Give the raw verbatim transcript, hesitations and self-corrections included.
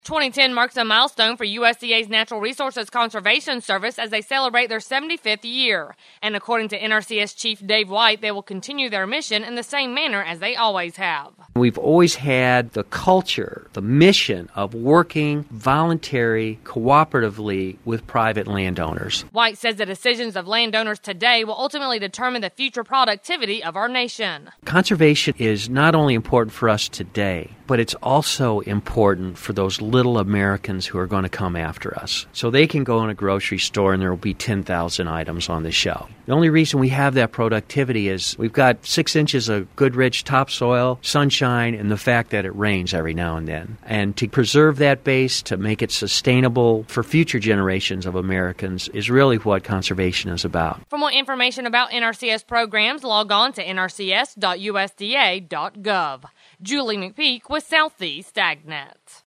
twenty ten marks a milestone for U S D A's Natural Resources Conservation Service as they celebrate their seventy-fifth year. And according to N R C S Chief Dave White, they will continue their mission in the same manner as they always have. We've always had the culture, the mission of working voluntary, cooperatively with private landowners. White says the decisions of landowners today will ultimately determine the future productivity of our nation. Conservation is not only important for us today, but it's also important for those little Americans who are going to come after us. So they can go in a grocery store and there will be ten thousand items on the shelf. The only reason we have that productivity is we've got six inches of good, rich topsoil, sunshine, and the fact that it rains every now and then. And to preserve that base, to make it sustainable for future generations of Americans is really what conservation is about. For more information about N R C S programs, log on to N R C S dot U S D A dot gov. Julie McPeak with Southeast AgNet.